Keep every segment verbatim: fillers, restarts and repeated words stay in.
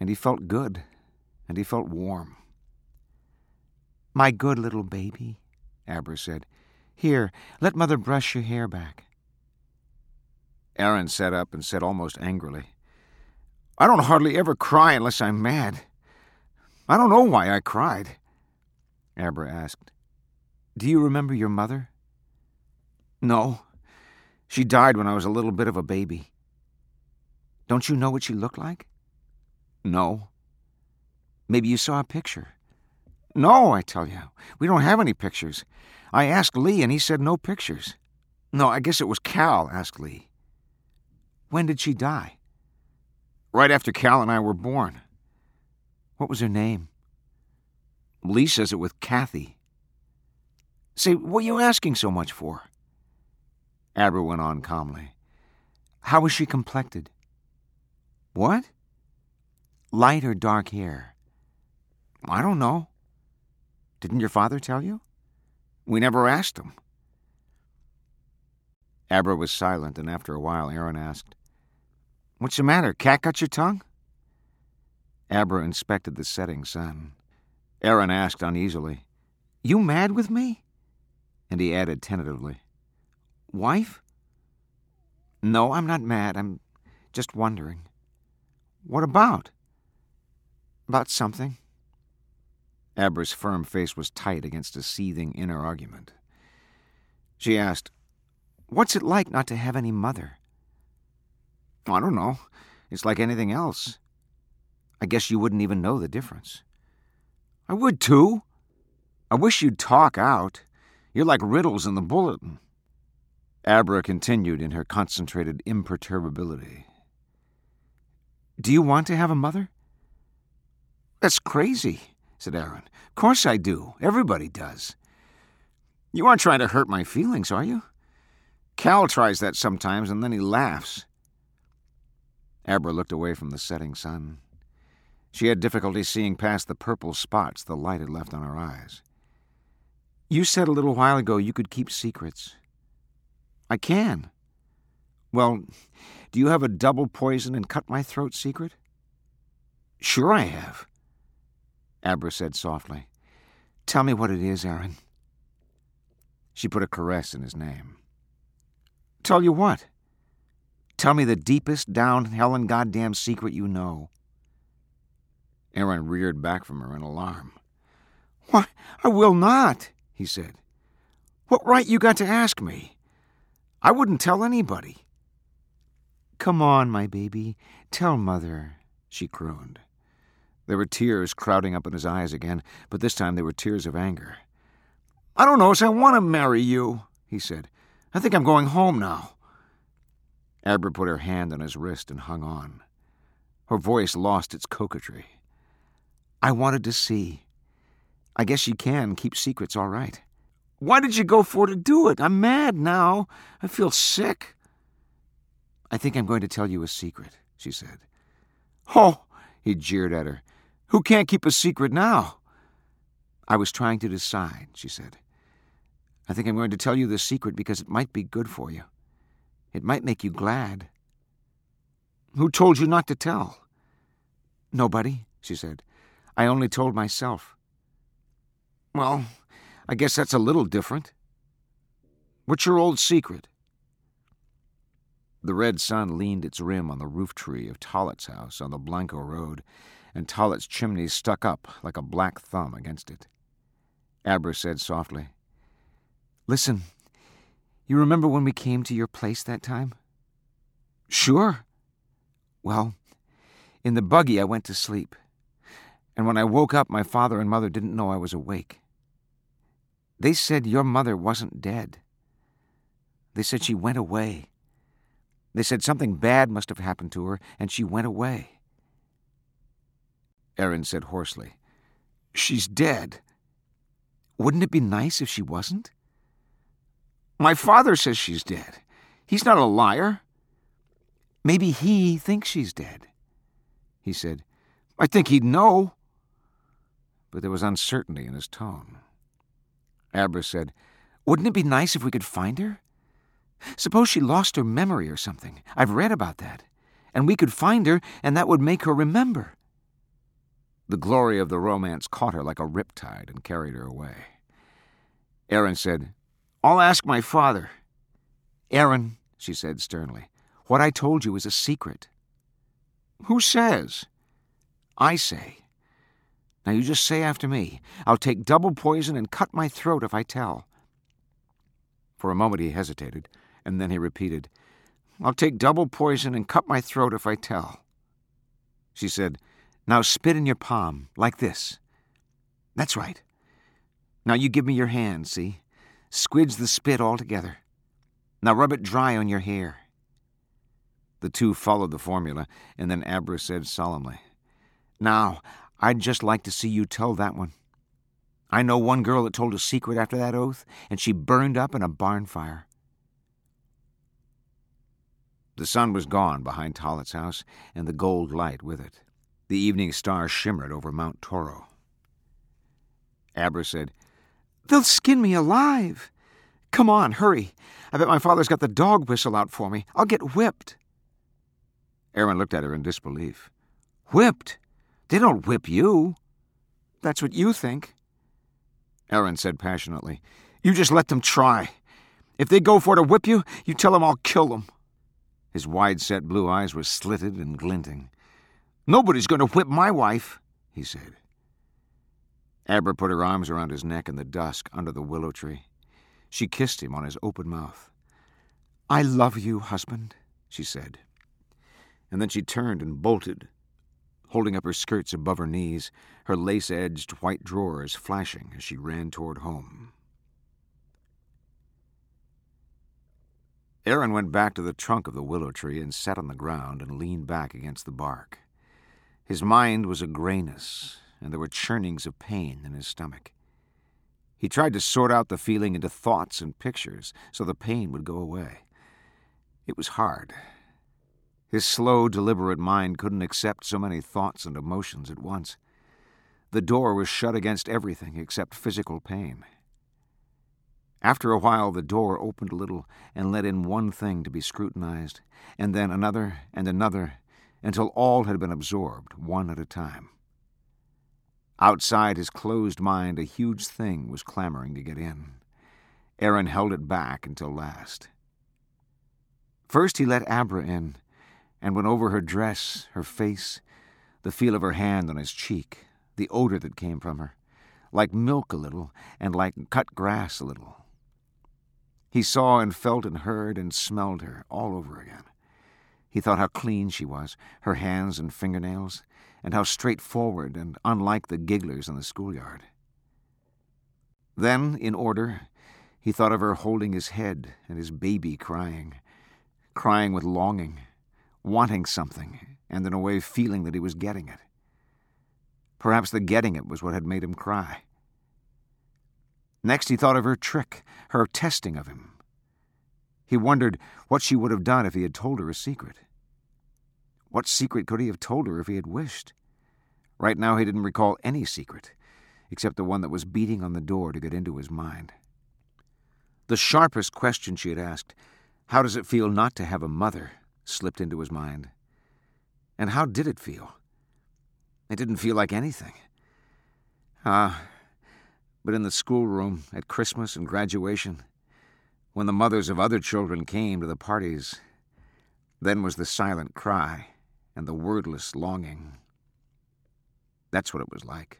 and he felt good, and he felt warm. "My good little baby," Abra said. "Here, let Mother brush your hair back." Aaron sat up and said almost angrily, "I don't hardly ever cry unless I'm mad. I don't know why I cried." Abra asked, "Do you remember your mother?" "No. She died when I was a little bit of a baby." "Don't you know what she looked like?" "No." "Maybe you saw a picture." "No, I tell you. We don't have any pictures. I asked Lee, and he said no pictures." "No, I guess it was Cal asked Lee." "When did she die?" "Right after Cal and I were born." "What was her name?" "Lee says it was Kathy." "Say, what are you asking so much for?" Abra went on calmly. "How was she complected?" "What?" "Light or dark hair?" "I don't know." "Didn't your father tell you?" "We never asked him." Abra was silent, and after a while Aaron asked, "What's the matter? Cat got your tongue?" Abra inspected the setting sun. Aaron asked uneasily, "You mad with me?" And he added tentatively, "Wife?" "No, I'm not mad. I'm just wondering." "What about?" "About something." Abra's firm face was tight against a seething inner argument. She asked, "What's it like not to have any mother?" "I don't know. It's like anything else." "I guess you wouldn't even know the difference." "I would, too. I wish you'd talk out. You're like riddles in the bulletin." Abra continued in her concentrated imperturbability. "Do you want to have a mother?" "That's crazy," said Aaron. "Of course I do. Everybody does. You aren't trying to hurt my feelings, are you? Cal tries that sometimes, and then he laughs." Abra looked away from the setting sun. She had difficulty seeing past the purple spots the light had left on her eyes. "You said a little while ago you could keep secrets." "I can." "Well, do you have a double poison and cut my throat secret?" "Sure I have." Abra said softly, "Tell me what it is, Aaron." She put a caress in his name. "Tell you what?" "Tell me the deepest down hell and goddamn secret you know." Aaron reared back from her in alarm. "Why, I will not," he said. "What right you got to ask me? I wouldn't tell anybody." "Come on, my baby. Tell Mother," she crooned. There were tears crowding up in his eyes again, but this time they were tears of anger. "I don't know as I want to marry you," he said. "I think I'm going home now." Abra put her hand on his wrist and hung on. Her voice lost its coquetry. "I wanted to see. I guess you can keep secrets all right." "Why did you go for to do it? I'm mad now. I feel sick." "I think I'm going to tell you a secret," she said. "Oh," he jeered at her. "Who can't keep a secret now?" "I was trying to decide," she said. "I think I'm going to tell you the secret because it might be good for you. It might make you glad." "Who told you not to tell?" "Nobody," she said. "I only told myself." "Well, I guess that's a little different. What's your old secret?" The red sun leaned its rim on the roof tree of Tollett's house on the Blanco Road, and Tollett's chimney stuck up like a black thumb against it. Abra said softly, "Listen, you remember when we came to your place that time?" "Sure." "Well, in the buggy I went to sleep, and when I woke up my father and mother didn't know I was awake. They said your mother wasn't dead. They said she went away. They said something bad must have happened to her, and she went away." Aaron said hoarsely, "She's dead." "Wouldn't it be nice if she wasn't?" "My father says she's dead. He's not a liar." "Maybe he thinks she's dead." He said, "I think he'd know." But there was uncertainty in his tone. Abra said, "Wouldn't it be nice if we could find her? Suppose she lost her memory or something. I've read about that. And we could find her, and that would make her remember." The glory of the romance caught her like a riptide and carried her away. Aaron said, "I'll ask my father." "Aaron," she said sternly, "what I told you is a secret." "Who says?" "I say. Now you just say after me, 'I'll take double poison and cut my throat if I tell.'" For a moment he hesitated, and then he repeated, "I'll take double poison and cut my throat if I tell." She said, "Now spit in your palm, like this. That's right. Now you give me your hand, see? Squidge the spit all together. Now rub it dry on your hair." The two followed the formula, and then Abra said solemnly, "Now, I'd just like to see you tell that one. I know one girl that told a secret after that oath, and she burned up in a barn fire." The sun was gone behind Tollett's house, and the gold light with it. The evening star shimmered over Mount Toro. Abra said, "They'll skin me alive. Come on, hurry. I bet my father's got the dog whistle out for me. I'll get whipped." Aaron looked at her in disbelief. "Whipped? They don't whip you." "That's what you think." Aaron said passionately, "You just let them try. If they go for to whip you, you tell them I'll kill them." His wide-set blue eyes were slitted and glinting. "Nobody's going to whip my wife," he said. Abra put her arms around his neck in the dusk under the willow tree. She kissed him on his open mouth. "I love you, husband," she said. And then she turned and bolted, holding up her skirts above her knees, her lace-edged white drawers flashing as she ran toward home. Aaron went back to the trunk of the willow tree and sat on the ground and leaned back against the bark. His mind was a grayness, and there were churnings of pain in his stomach. He tried to sort out the feeling into thoughts and pictures so the pain would go away. It was hard. His slow, deliberate mind couldn't accept so many thoughts and emotions at once. The door was shut against everything except physical pain. After a while, the door opened a little and let in one thing to be scrutinized, and then another and another, until all had been absorbed, one at a time. Outside his closed mind, a huge thing was clamoring to get in. Aaron held it back until last. First he let Abra in, and went over her dress, her face, the feel of her hand on his cheek, the odor that came from her, like milk a little, and like cut grass a little. He saw and felt and heard and smelled her all over again. He thought how clean she was, her hands and fingernails, and how straightforward and unlike the gigglers in the schoolyard. Then, in order, he thought of her holding his head and his baby crying, crying with longing, wanting something, and in a way feeling that he was getting it. Perhaps the getting it was what had made him cry. Next he thought of her trick, her testing of him. He wondered what she would have done if he had told her a secret. What secret could he have told her if he had wished? Right now he didn't recall any secret, except the one that was beating on the door to get into his mind. The sharpest question she had asked, "How does it feel not to have a mother?" slipped into his mind. And how did it feel? It didn't feel like anything. Ah, but in the schoolroom, at Christmas and graduation, when the mothers of other children came to the parties, then was the silent cry and the wordless longing. That's what it was like.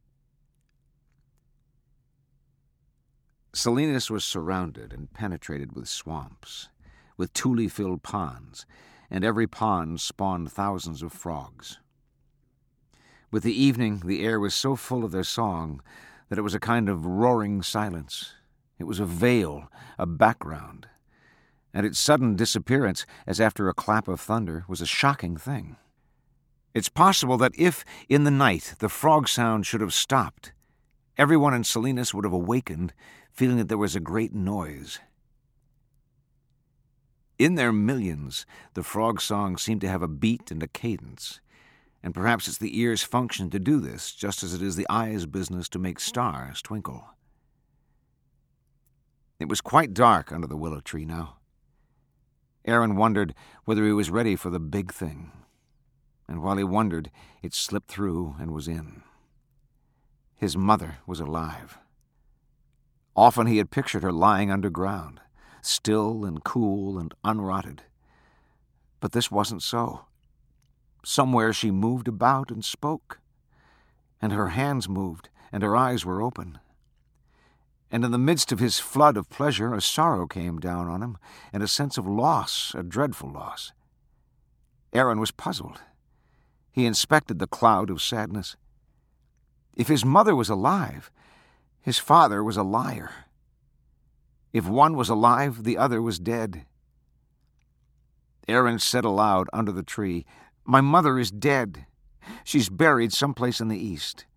Salinas was surrounded and penetrated with swamps, with tule-filled ponds, and every pond spawned thousands of frogs. With the evening, the air was so full of their song that it was a kind of roaring silence. It was a veil, a background, and its sudden disappearance, as after a clap of thunder, was a shocking thing. It's possible that if, in the night, the frog sound should have stopped, everyone in Salinas would have awakened, feeling that there was a great noise. In their millions, the frog song seemed to have a beat and a cadence, and perhaps it's the ear's function to do this, just as it is the eye's business to make stars twinkle. It was quite dark under the willow tree now. Aaron wondered whether he was ready for the big thing. and while he wondered, it slipped through and was in. His mother was alive. Often he had pictured her lying underground, still and cool and unrotted. But this wasn't so. Somewhere she moved about and spoke, and her hands moved, and her eyes were open. And in the midst of his flood of pleasure, a sorrow came down on him, and a sense of loss, a dreadful loss. Aaron was puzzled. He inspected the cloud of sadness. If his mother was alive, his father was a liar. If one was alive, the other was dead. Aaron said aloud under the tree, "My mother is dead. She's buried someplace in the east."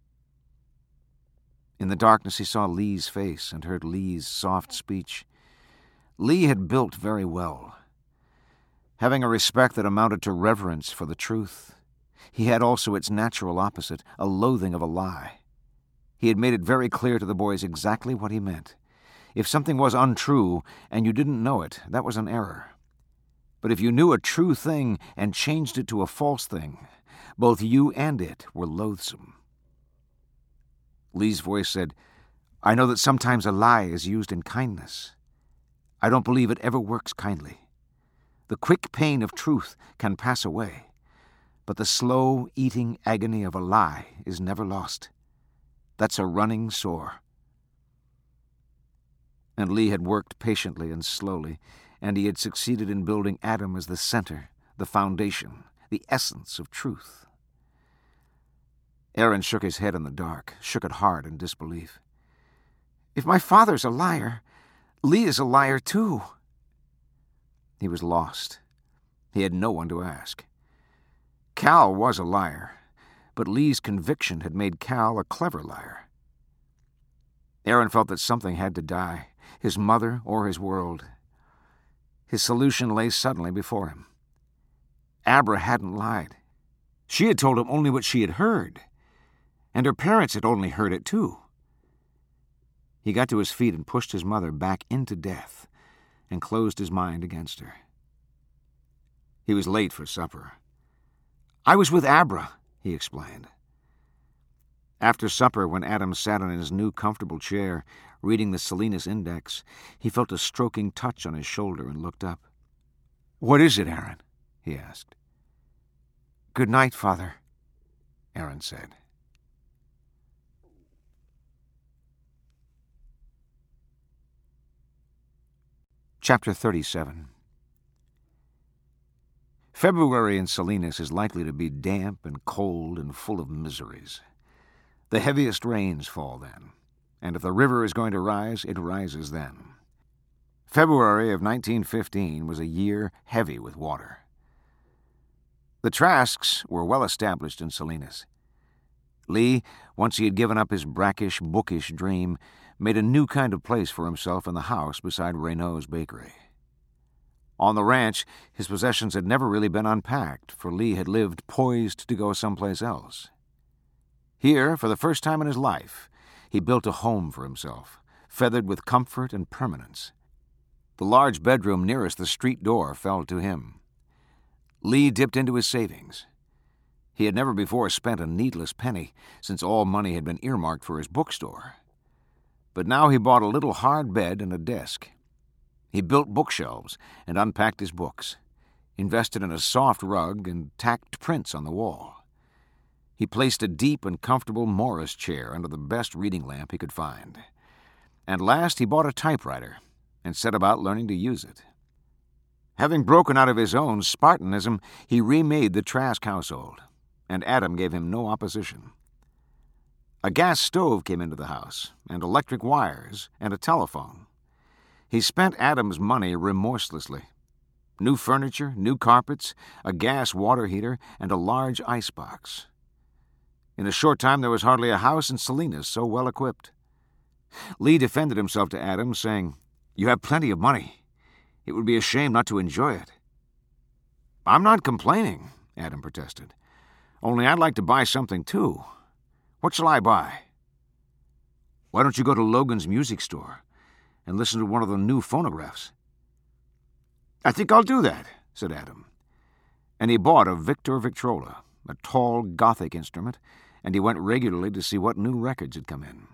In the darkness he saw Lee's face and heard Lee's soft speech. Lee had built very well. Having a respect that amounted to reverence for the truth, he had also its natural opposite, a loathing of a lie. He had made it very clear to the boys exactly what he meant. If something was untrue and you didn't know it, that was an error. But if you knew a true thing and changed it to a false thing, both you and it were loathsome. Lee's voice said, "I know that sometimes a lie is used in kindness. I don't believe it ever works kindly. The quick pain of truth can pass away, but the slow, eating agony of a lie is never lost. That's a running sore." And Lee had worked patiently and slowly, and he had succeeded in building Adam as the center, the foundation, the essence of truth. Aaron shook his head in the dark, shook it hard in disbelief. "If my father's a liar, Lee is a liar too." He was lost. He had no one to ask. Cal was a liar, but Lee's conviction had made Cal a clever liar. Aaron felt that something had to die, his mother or his world. His solution lay suddenly before him. Abra hadn't lied. She had told him only what she had heard, and her parents had only heard it too. He got to his feet and pushed his mother back into death and closed his mind against her. He was late for supper. "I was with Abra," he explained. After supper, when Adam sat in his new comfortable chair, reading the Salinas Index, he felt a stroking touch on his shoulder and looked up. "What is it, Aaron?" he asked. "Good night, Father," Aaron said. Chapter thirty-seven. February in Salinas is likely to be damp and cold and full of miseries. The heaviest rains fall then, and if the river is going to rise, it rises then. February of nineteen fifteen was a year heavy with water. The Trasks were well established in Salinas. Lee, once he had given up his brackish, bookish dream, made a new kind of place for himself in the house beside Reynaud's bakery. On the ranch, his possessions had never really been unpacked, for Lee had lived poised to go someplace else. Here, for the first time in his life, he built a home for himself, feathered with comfort and permanence. The large bedroom nearest the street door fell to him. Lee dipped into his savings. He had never before spent a needless penny, since all money had been earmarked for his bookstore. But now he bought a little hard bed and a desk. He built bookshelves and unpacked his books, invested in a soft rug and tacked prints on the wall. He placed a deep and comfortable Morris chair under the best reading lamp he could find. And last he bought a typewriter and set about learning to use it. Having broken out of his own Spartanism, he remade the Trask household, and Adam gave him no opposition. A gas stove came into the house, and electric wires, and a telephone. He spent Adam's money remorselessly. New furniture, new carpets, a gas water heater, and a large icebox. In a short time there was hardly a house in Salinas so well equipped. Lee defended himself to Adam, saying, "You have plenty of money. It would be a shame not to enjoy it." "I'm not complaining," Adam protested. "Only I'd like to buy something, too. What shall I buy?" "Why don't you go to Logan's music store and listen to one of the new phonographs?" "I think I'll do that," said Adam. and he bought a Victor Victrola, a tall Gothic instrument, and he went regularly to see what new records had come in.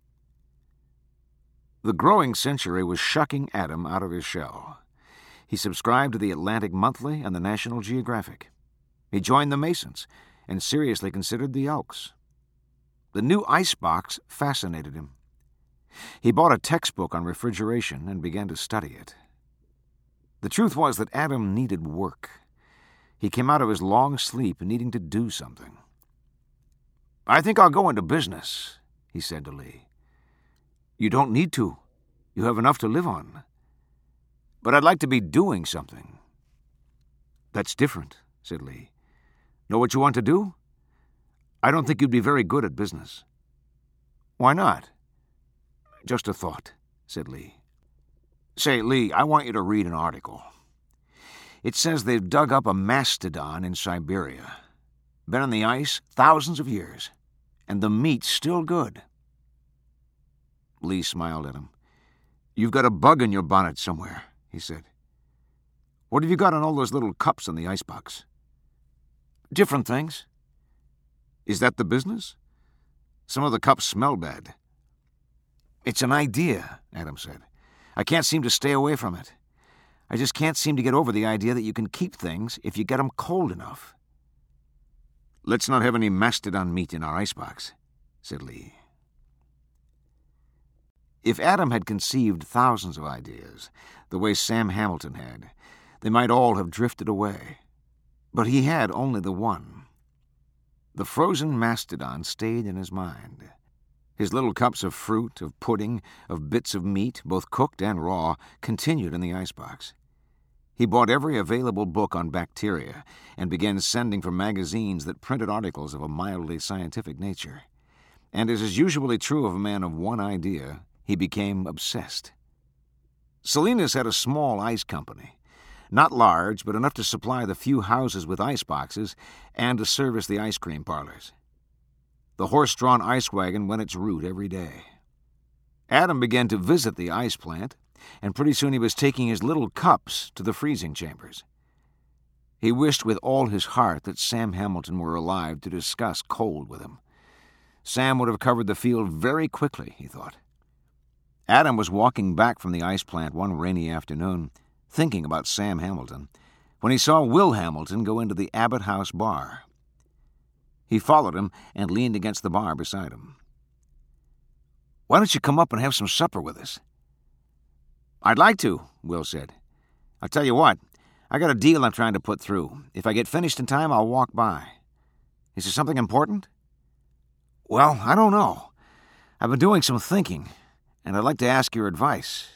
The growing century was shucking Adam out of his shell. He subscribed to the Atlantic Monthly and the National Geographic. He joined the Masons and seriously considered the Elks. The new icebox fascinated him. He bought a textbook on refrigeration and began to study it. The truth was that Adam needed work. He came out of his long sleep needing to do something. "I think I'll go into business," he said to Lee. "You don't need to. You have enough to live on. But I'd like to be doing something." "That's different," said Lee. "Know what you want to do? I don't think you'd be very good at business." "Why not?" "Just a thought," said Lee. "Say, Lee, I want you to read an article. It says they've dug up a mastodon in Siberia. Been on the ice thousands of years, and the meat's still good." Lee smiled at him. "You've got a bug in your bonnet somewhere," he said. "What have you got on all those little cups in the icebox?" "Different things." "Is that the business? Some of the cups smell bad." "It's an idea," Adam said. "I can't seem to stay away from it. I just can't seem to get over the idea that you can keep things if you get them cold enough." "Let's not have any mastodon meat in our icebox," said Lee. If Adam had conceived thousands of ideas, the way Sam Hamilton had, they might all have drifted away. But he had only the one. The frozen mastodon stayed in his mind. His little cups of fruit, of pudding, of bits of meat, both cooked and raw, continued in the icebox. He bought every available book on bacteria and began sending for magazines that printed articles of a mildly scientific nature. And as is usually true of a man of one idea, he became obsessed. Salinas had a small ice company, not large, but enough to supply the few houses with ice boxes and to service the ice cream parlors. The horse-drawn ice wagon went its route every day. Adam began to visit the ice plant, and pretty soon he was taking his little cups to the freezing chambers. He wished with all his heart that Sam Hamilton were alive to discuss cold with him. Sam would have covered the field very quickly, he thought. Adam was walking back from the ice plant one rainy afternoon, thinking about Sam Hamilton, when he saw Will Hamilton go into the Abbott House bar. He followed him and leaned against the bar beside him. "Why don't you come up and have some supper with us?" "I'd like to," Will said. "I'll tell you what, I got a deal I'm trying to put through. If I get finished in time, I'll walk by. Is there something important?" "Well, I don't know. I've been doing some thinking, and I'd like to ask your advice."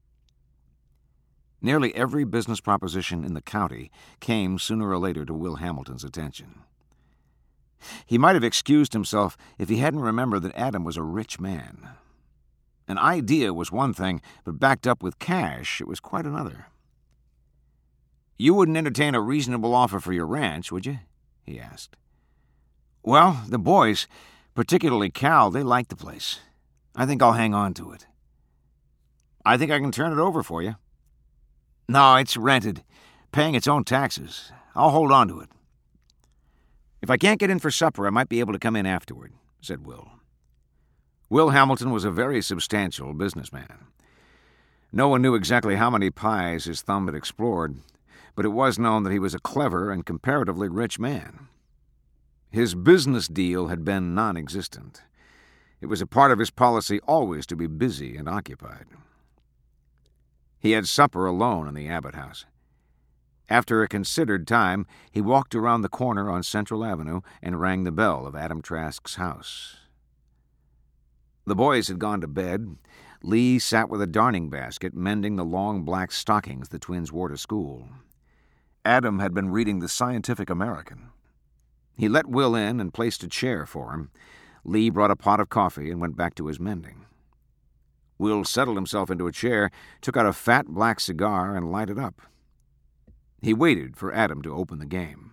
Nearly every business proposition in the county came sooner or later to Will Hamilton's attention. He might have excused himself if he hadn't remembered that Adam was a rich man. An idea was one thing, but backed up with cash, it was quite another. "You wouldn't entertain a reasonable offer for your ranch, would you?" he asked. "Well, the boys, particularly Cal, they like the place. I think I'll hang on to it." "I think I can turn it over for you." "No, it's rented, paying its own taxes. I'll hold on to it." "If I can't get in for supper, I might be able to come in afterward," said Will. Will Hamilton was a very substantial businessman. No one knew exactly how many pies his thumb had explored, but it was known that he was a clever and comparatively rich man. His business deal had been non-existent. It was a part of his policy always to be busy and occupied. He had supper alone in the Abbott House. After a considered time, he walked around the corner on Central Avenue and rang the bell of Adam Trask's house. The boys had gone to bed. Lee sat with a darning basket, mending the long black stockings the twins wore to school. Adam had been reading the Scientific American. He let Will in and placed a chair for him. Lee brought a pot of coffee and went back to his mending. Will settled himself into a chair, took out a fat black cigar, and lighted up. He waited for Adam to open the game.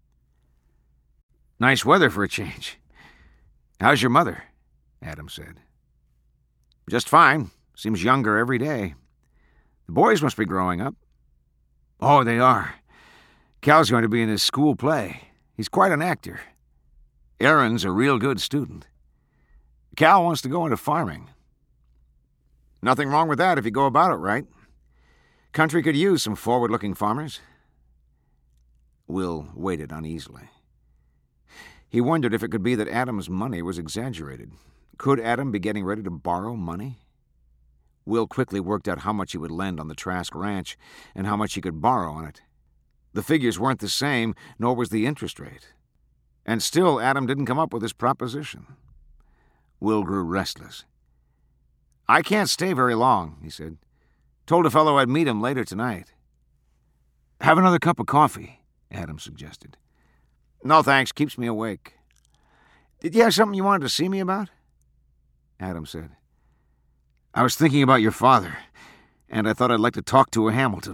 "Nice weather for a change. How's your mother?" Adam said. "Just fine. Seems younger every day. The boys must be growing up." "Oh, they are. Cal's going to be in his school play. He's quite an actor. Aaron's a real good student. Cal wants to go into farming. Nothing wrong with that if you go about it right. Country could use some forward-looking farmers. Will waited uneasily. He wondered if it could be that Adam's money was exaggerated. Could Adam be getting ready to borrow money? Will quickly worked out how much he would lend on the Trask ranch and how much he could borrow on it. The figures weren't the same, nor was the interest rate. And still Adam didn't come up with his proposition. Will grew restless. "I can't stay very long," he said. "Told a fellow I'd meet him later tonight." "Have another cup of coffee," Adam suggested. "No, thanks. Keeps me awake." "Did you have something you wanted to see me about?" Adam said. "I was thinking about your father, and I thought I'd like to talk to a Hamilton."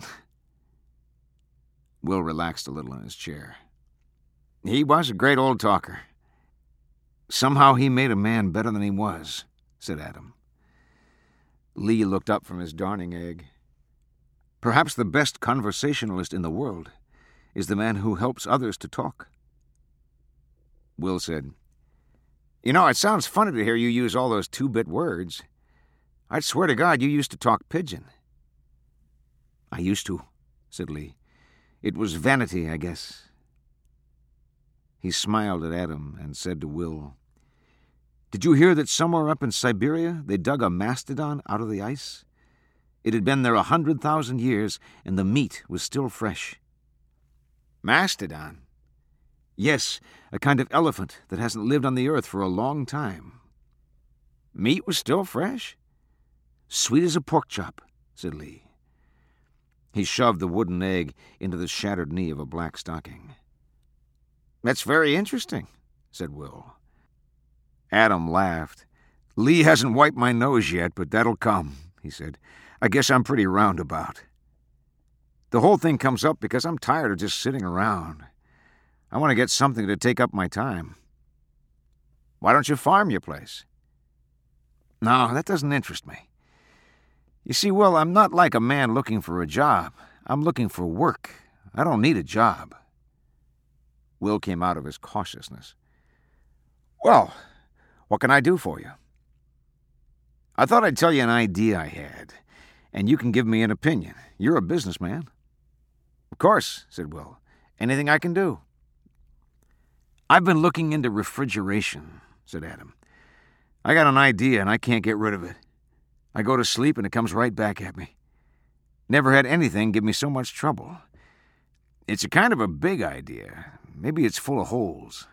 Will relaxed a little in his chair. He was a great old talker. "Somehow he made a man better than he was," said Adam. Lee looked up from his darning egg. "Perhaps the best conversationalist in the world is the man who helps others to talk." Will said, "You know, it sounds funny to hear you use all those two-bit words. I'd swear to God you used to talk pidgin." "I used to," said Lee. "It was vanity, I guess." He smiled at Adam and said to Will, "Did you hear that somewhere up in Siberia they dug a mastodon out of the ice? It had been there a hundred thousand years, and the meat was still fresh." "Mastodon?" "Yes, a kind of elephant that hasn't lived on the earth for a long time." "Meat was still fresh?" "Sweet as a pork chop," said Lee. He shoved the wooden egg into the shattered knee of a black stocking. "That's very interesting," said Will. Adam laughed. "Lee hasn't wiped my nose yet, but that'll come," he said. "I guess I'm pretty roundabout. The whole thing comes up because I'm tired of just sitting around. I want to get something to take up my time." "Why don't you farm your place?" "No, that doesn't interest me. You see, Will, I'm not like a man looking for a job. I'm looking for work. I don't need a job." Will came out of his cautiousness. "Well, what can I do for you?" "I thought I'd tell you an idea I had, and you can give me an opinion. You're a businessman." "Of course," said Will. "Anything I can do." "I've been looking into refrigeration," said Adam. "I got an idea, and I can't get rid of it. I go to sleep, and it comes right back at me. Never had anything give me so much trouble. It's a kind of a big idea. Maybe it's full of holes."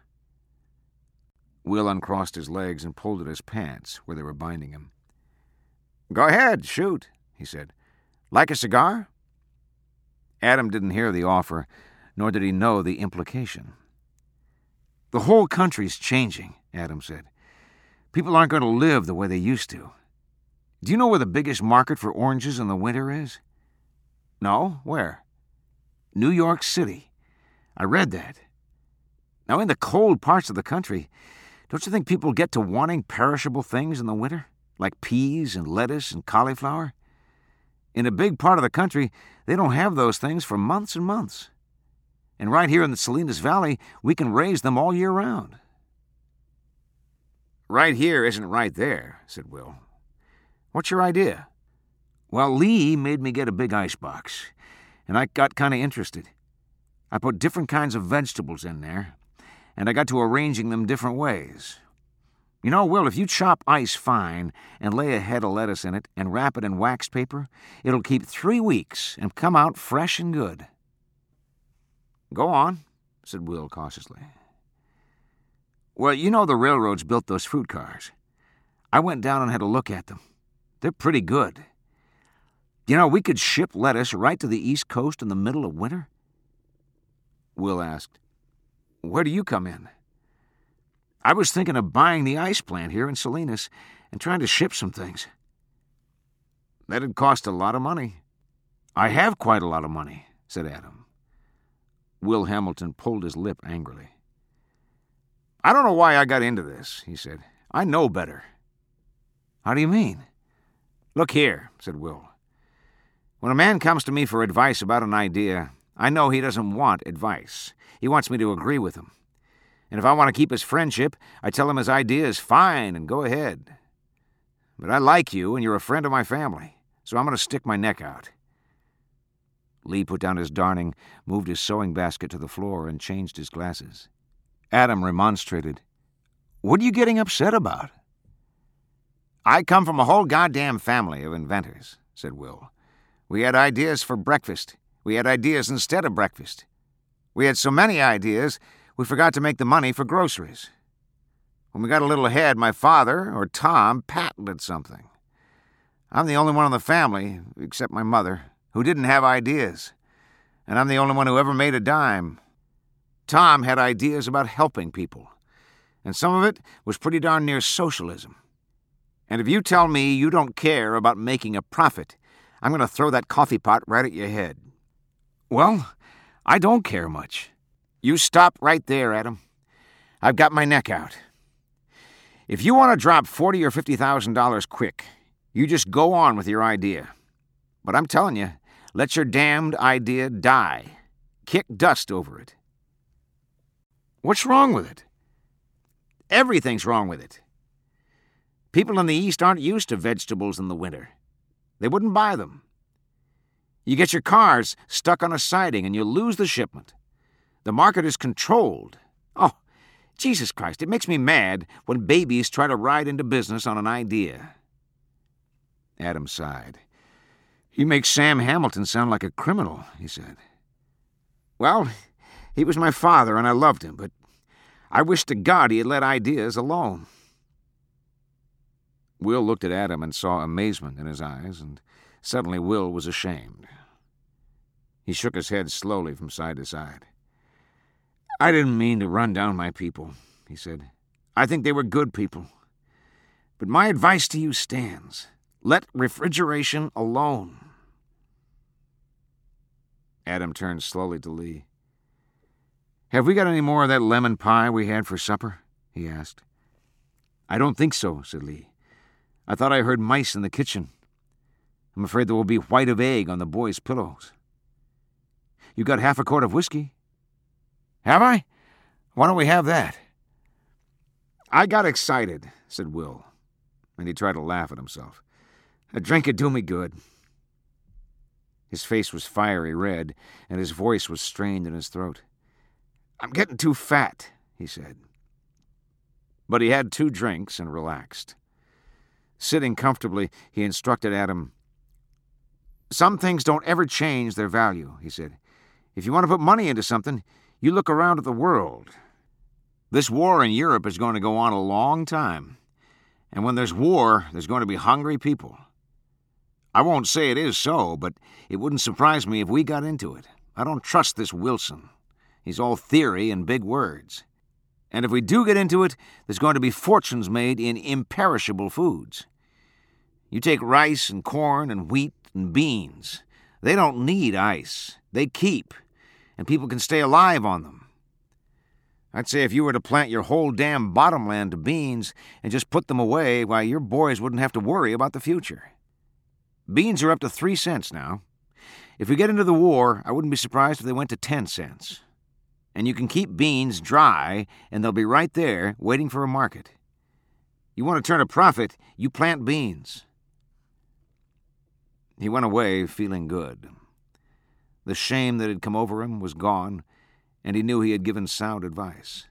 Will uncrossed his legs and pulled at his pants where they were binding him. "Go ahead, shoot," he said. "Like a cigar?" Adam didn't hear the offer, nor did he know the implication. "The whole country's changing," Adam said. "People aren't going to live the way they used to. Do you know where the biggest market for oranges in the winter is?" "No, where?" "New York City. I read that. Now, in the cold parts of the country, don't you think people get to wanting perishable things in the winter, like peas and lettuce and cauliflower? In a big part of the country, they don't have those things for months and months. And right here in the Salinas Valley, we can raise them all year round." "Right here isn't right there," said Will. "What's your idea?" "Well, Lee made me get a big icebox, and I got kind of interested. I put different kinds of vegetables in there, and I got to arranging them different ways. You know, Will, if you chop ice fine and lay a head of lettuce in it and wrap it in wax paper, it'll keep three weeks and come out fresh and good." "Go on," said Will cautiously. "Well, you know the railroads built those fruit cars. I went down and had a look at them. They're pretty good. You know, we could ship lettuce right to the East Coast in the middle of winter." Will asked, "Where do you come in?" "I was thinking of buying the ice plant here in Salinas and trying to ship some things." "That'd cost a lot of money." "I have quite a lot of money," said Adam. Will Hamilton pulled his lip angrily. "I don't know why I got into this," he said. "I know better." "How do you mean?" "Look here," said Will. "When a man comes to me for advice about an idea, I know he doesn't want advice. He wants me to agree with him. And if I want to keep his friendship, I tell him his idea is fine and go ahead. But I like you, and you're a friend of my family, so I'm going to stick my neck out." Lee put down his darning, moved his sewing basket to the floor, and changed his glasses. Adam remonstrated. "What are you getting upset about?" "I come from a whole goddamn family of inventors," said Will. "We had ideas for breakfast. We had ideas instead of breakfast. We had so many ideas, we forgot to make the money for groceries. When we got a little ahead, my father, or Tom, patented something. I'm the only one in the family, except my mother, who didn't have ideas. And I'm the only one who ever made a dime. Tom had ideas about helping people, and some of it was pretty darn near socialism. And if you tell me you don't care about making a profit, I'm going to throw that coffee pot right at your head." "Well, I don't care much." "You stop right there, Adam. I've got my neck out. If you want to drop forty thousand or fifty thousand dollars quick, you just go on with your idea. But I'm telling you, let your damned idea die. Kick dust over it." "What's wrong with it?" "Everything's wrong with it. People in the East aren't used to vegetables in the winter. They wouldn't buy them. You get your cars stuck on a siding and you lose the shipment. The market is controlled. Oh, Jesus Christ, it makes me mad when babies try to ride into business on an idea." Adam sighed. "You make Sam Hamilton sound like a criminal," he said. "Well, he was my father and I loved him, but I wish to God he had let ideas alone." Will looked at Adam and saw amazement in his eyes, and suddenly Will was ashamed. He shook his head slowly from side to side. "I didn't mean to run down my people," he said. "I think they were good people. But my advice to you stands. Let refrigeration alone." Adam turned slowly to Lee. "Have we got any more of that lemon pie we had for supper?" he asked. "I don't think so," said Lee. "I thought I heard mice in the kitchen. I'm afraid there will be white of egg on the boys' pillows. You got half a quart of whiskey?" "Have I? Why don't we have that?" "I got excited," said Will, and he tried to laugh at himself. "A drink would do me good." His face was fiery red, and his voice was strained in his throat. "I'm getting too fat," he said. But he had two drinks and relaxed. Sitting comfortably, he instructed Adam. "Some things don't ever change their value," he said. "If you want to put money into something, you look around at the world. This war in Europe is going to go on a long time. And when there's war, there's going to be hungry people. I won't say it is so, but it wouldn't surprise me if we got into it. I don't trust this Wilson. He's all theory and big words. And if we do get into it, there's going to be fortunes made in imperishable foods. You take rice and corn and wheat and beans. They don't need ice. They keep, and people can stay alive on them. I'd say if you were to plant your whole damn bottomland to beans and just put them away, why, your boys wouldn't have to worry about the future. Beans are up to three cents now. If we get into the war, I wouldn't be surprised if they went to ten cents. And you can keep beans dry, and they'll be right there waiting for a market. You want to turn a profit, you plant beans." He went away feeling good. The shame that had come over him was gone, and he knew he had given sound advice.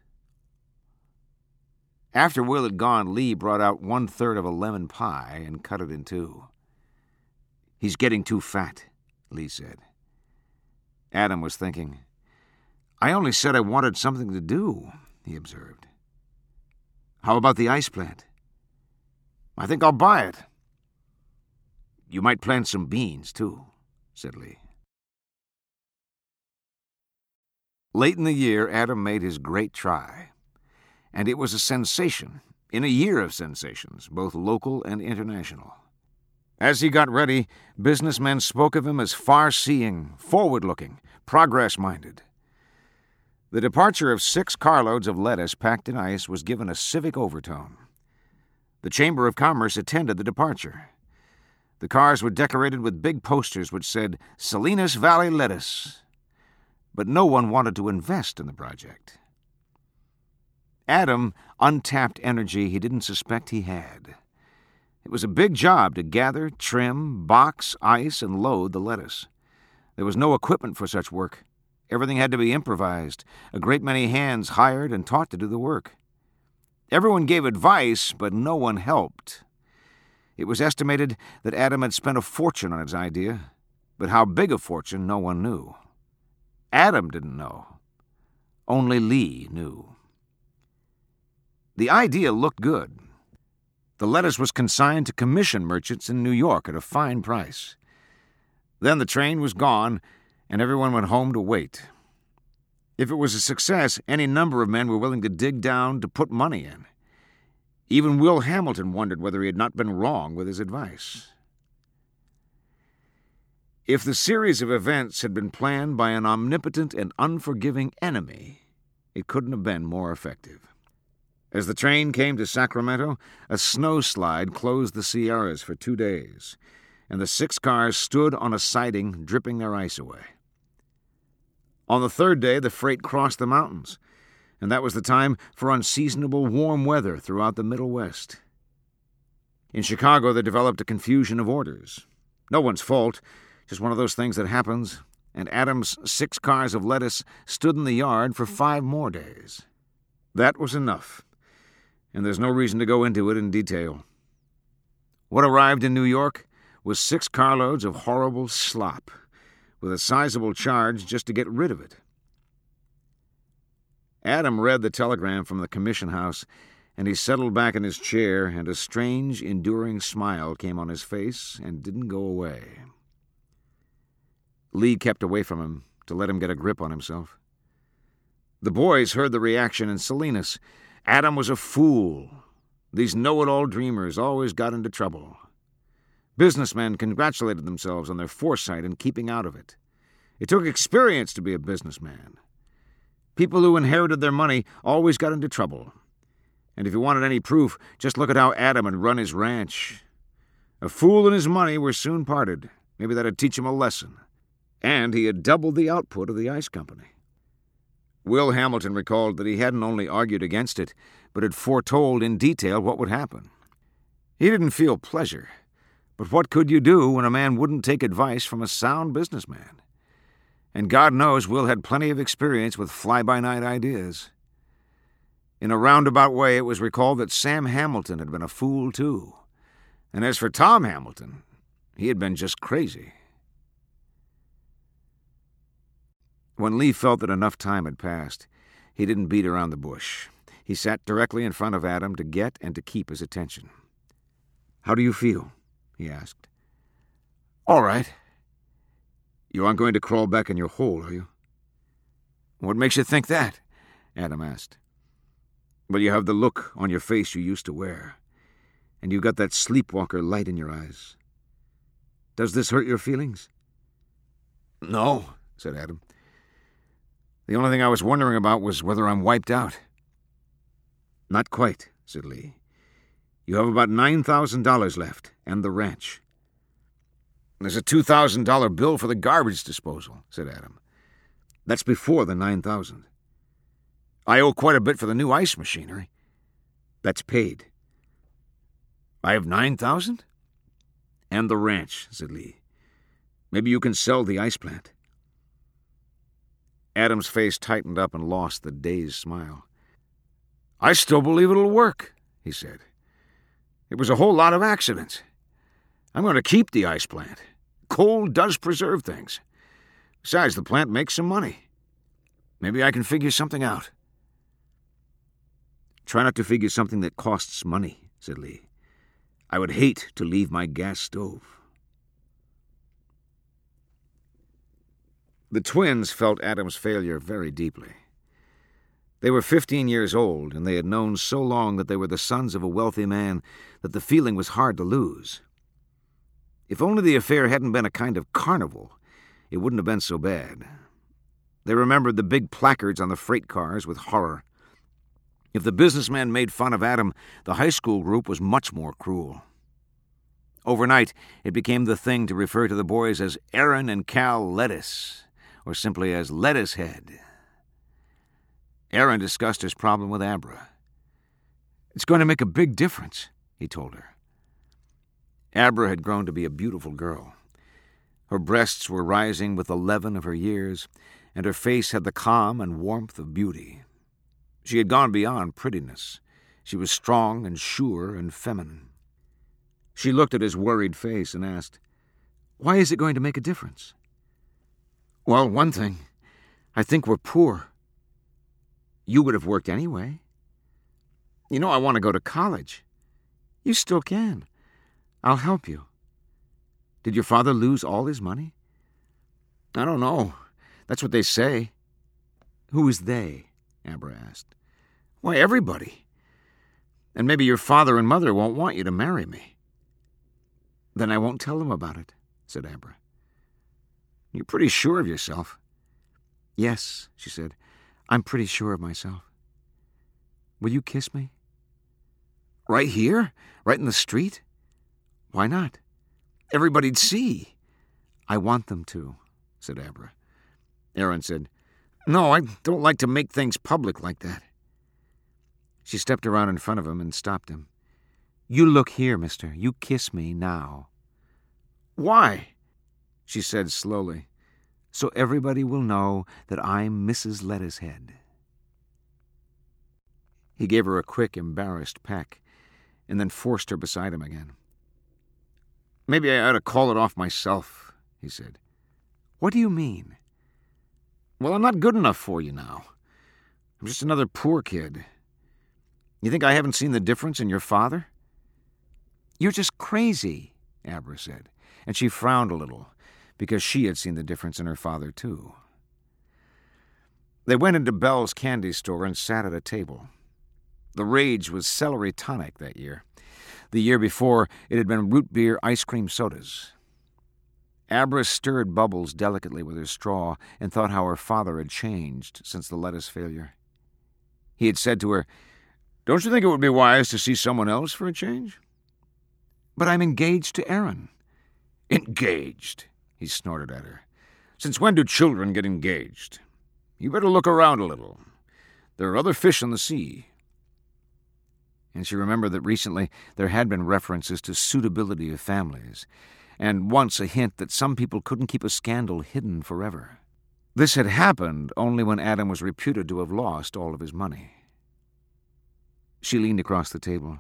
After Will had gone, Lee brought out one-third of a lemon pie and cut it in two. "He's getting too fat," Lee said. Adam was thinking. "I only said I wanted something to do," he observed. "How about the ice plant?" "I think I'll buy it." "You might plant some beans, too," said Lee. Late in the year, Adam made his great try, and it was a sensation, in a year of sensations, both local and international. As he got ready, businessmen spoke of him as far-seeing, forward-looking, progress-minded. The departure of six carloads of lettuce packed in ice was given a civic overtone. The Chamber of Commerce attended the departure. The cars were decorated with big posters which said, "Salinas Valley Lettuce." but no one wanted to invest in the project. Adam untapped energy he didn't suspect he had. It was a big job to gather, trim, box, ice, and load the lettuce. There was no equipment for such work. Everything had to be improvised, a great many hands hired and taught to do the work. Everyone gave advice, but no one helped. It was estimated that Adam had spent a fortune on his idea, but how big a fortune no one knew. Adam didn't know. Only Lee knew. The idea looked good. The lettuce was consigned to commission merchants in New York at a fine price. Then the train was gone, and everyone went home to wait. If it was a success, any number of men were willing to dig down to put money in. Even Will Hamilton wondered whether he had not been wrong with his advice. If the series of events had been planned by an omnipotent and unforgiving enemy, it couldn't have been more effective. As the train came to Sacramento, a snowslide closed the Sierras for two days, and the six cars stood on a siding, dripping their ice away. On the third day, the freight crossed the mountains, and that was the time for unseasonable warm weather throughout the Middle West. In Chicago, there developed a confusion of orders. No one's fault, just one of those things that happens, and Adam's six cars of lettuce stood in the yard for five more days. That was enough, and there's no reason to go into it in detail. What arrived in New York was six carloads of horrible slop, with a sizable charge just to get rid of it. Adam read the telegram from the commission house, and he settled back in his chair, and a strange, enduring smile came on his face and didn't go away. Lee kept away from him to let him get a grip on himself. The boys heard the reaction in Salinas. Adam was a fool. These know-it-all dreamers always got into trouble. Businessmen congratulated themselves on their foresight in keeping out of it. It took experience to be a businessman. People who inherited their money always got into trouble. And if you wanted any proof, just look at how Adam had run his ranch. A fool and his money were soon parted. Maybe that'd teach him a lesson. And he had doubled the output of the ice company. Will Hamilton recalled that he hadn't only argued against it, but had foretold in detail what would happen. He didn't feel pleasure. But what could you do when a man wouldn't take advice from a sound businessman? And God knows Will had plenty of experience with fly-by-night ideas. In a roundabout way, it was recalled that Sam Hamilton had been a fool, too. And as for Tom Hamilton, he had been just crazy. When Lee felt that enough time had passed, he didn't beat around the bush. He sat directly in front of Adam to get and to keep his attention. "How do you feel?" he asked. "All right." "You aren't going to crawl back in your hole, are you?" "What makes you think that?" Adam asked. "Well, you have the look on your face you used to wear, and you've got that sleepwalker light in your eyes. Does this hurt your feelings?" "No," said Adam. "The only thing I was wondering about was whether I'm wiped out." "Not quite," said Lee. "You have about nine thousand dollars left, and the ranch." "There's a two thousand dollars bill for the garbage disposal," said Adam. "That's before the nine thousand dollars. I owe quite a bit for the new ice machinery." "That's paid." "I have nine thousand dollars? "And the ranch," said Lee. "Maybe you can sell the ice plant." Adam's face tightened up and lost the dazed smile. "I still believe it'll work," he said. "It was a whole lot of accidents. I'm going to keep the ice plant. Cold does preserve things. Besides, the plant makes some money. Maybe I can figure something out." "Try not to figure something that costs money," said Lee. "I would hate to leave my gas stove." The twins felt Adam's failure very deeply. They were fifteen years old, and they had known so long that they were the sons of a wealthy man that the feeling was hard to lose. If only the affair hadn't been a kind of carnival, it wouldn't have been so bad. They remembered the big placards on the freight cars with horror. If the businessman made fun of Adam, the high school group was much more cruel. Overnight, it became the thing to refer to the boys as Aaron and Cal Lettuce, or simply as Lettuce Head. Aaron discussed his problem with Abra. "It's going to make a big difference," he told her. Abra had grown to be a beautiful girl. Her breasts were rising with the leaven of her years, and her face had the calm and warmth of beauty. She had gone beyond prettiness. She was strong and sure and feminine. She looked at his worried face and asked, "Why is it going to make a difference?" "Well, one thing, I think we're poor." "You would have worked anyway." "You know I want to go to college." "You still can. I'll help you." "Did your father lose all his money?" "I don't know. That's what they say." "Who is they?" Abra asked. "Why, everybody. And maybe your father and mother won't want you to marry me." "Then I won't tell them about it," said Abra. "You're pretty sure of yourself." "Yes," she said. "I'm pretty sure of myself." "Will you kiss me?" "Right here? Right in the street?" "Why not?" "Everybody'd see." "I want them to," said Abra. Aaron said, "No, I don't like to make things public like that." She stepped around in front of him and stopped him. "You look here, mister. You kiss me now." "Why?" She said slowly, "So everybody will know that I'm Missus Lettuce Head." He gave her a quick, embarrassed peck, and then forced her beside him again. "Maybe I ought to call it off myself," he said. "What do you mean?" "Well, I'm not good enough for you now. I'm just another poor kid. You think I haven't seen the difference in your father?" "You're just crazy," Abra said, and she frowned a little, because she had seen the difference in her father, too. They went into Bell's candy store and sat at a table. The rage was celery tonic that year. The year before, it had been root beer ice cream sodas. Abra stirred bubbles delicately with her straw and thought how her father had changed since the lettuce failure. He had said to her, "Don't you think it would be wise to see someone else for a change?" "But I'm engaged to Aaron." "Engaged?" he snorted at her. "Since when do children get engaged? You better look around a little. There are other fish in the sea." And she remembered that recently there had been references to suitability of families, and once a hint that some people couldn't keep a scandal hidden forever. This had happened only when Adam was reputed to have lost all of his money. She leaned across the table.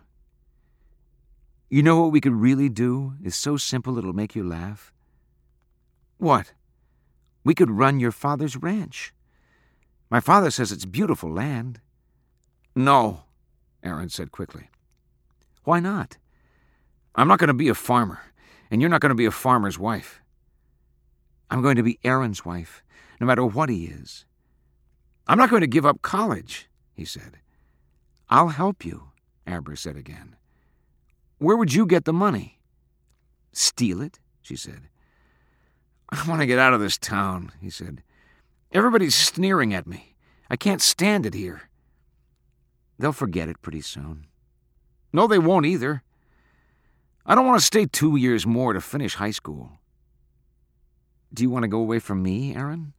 "You know what we could really do is so simple it'll make you laugh?" "What?" "We could run your father's ranch. My father says it's beautiful land." "No," Aaron said quickly. "Why not?" "I'm not going to be a farmer, and you're not going to be a farmer's wife." "I'm going to be Aaron's wife, no matter what he is." "I'm not going to give up college," he said. "I'll help you," Abra said again. "Where would you get the money?" "Steal it," she said. "I want to get out of this town," he said. "Everybody's sneering at me. I can't stand it here." "They'll forget it pretty soon." "No, they won't either. I don't want to stay two years more to finish high school." "Do you want to go away from me, Aaron?"